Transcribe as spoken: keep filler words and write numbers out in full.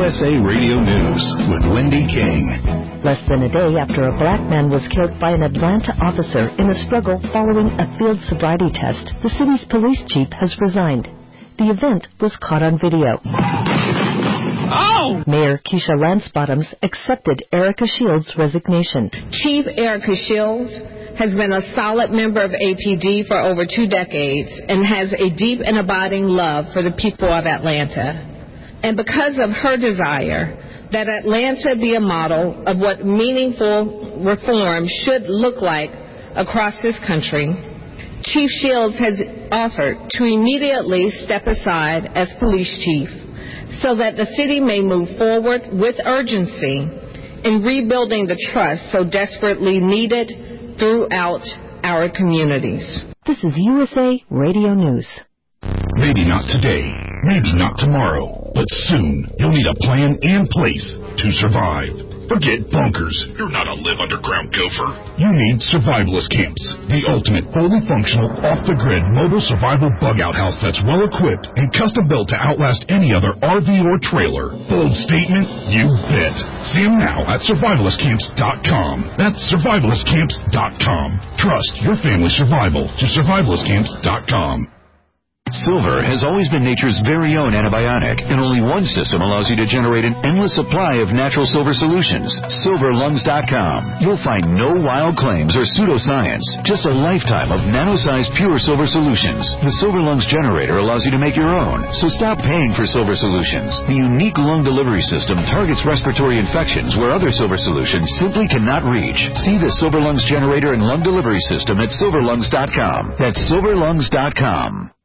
S A Radio News with Wendy King. Less than a day after a black man was killed by an Atlanta officer in a struggle following a field sobriety test, the city's police chief has resigned. The event was caught on video. Oh! Mayor Keisha Lance Bottoms accepted Erica Shields' resignation. Chief Erica Shields has been a solid member of A P D for over two decades and has a deep and abiding love for the people of Atlanta. And because of her desire that Atlanta be a model of what meaningful reform should look like across this country, Chief Shields has offered to immediately step aside as police chief so that the city may move forward with urgency in rebuilding the trust so desperately needed throughout our communities. This is U S A Radio News. Maybe not today, maybe not tomorrow, but soon you'll need a plan and place to survive. Forget bunkers. You're not a live underground gopher. You need survivalist camps, the ultimate fully functional, off-the-grid mobile survival bug-out house that's well-equipped and custom-built to outlast any other R V or trailer. Bold statement? You bet. See them now at survivalist camps dot com. That's survivalist camps dot com. Trust your family's survival to survivalist camps dot com. Silver has always been nature's very own antibiotic, and only one system allows you to generate an endless supply of natural silver solutions. silver lungs dot com. You'll find no wild claims or pseudoscience, just a lifetime of nano-sized pure silver solutions. The Silver Lungs generator allows you to make your own, so stop paying for silver solutions. The unique lung delivery system targets respiratory infections where other silver solutions simply cannot reach. See the Silver Lungs generator and lung delivery system at silver lungs dot com. That's silver lungs dot com.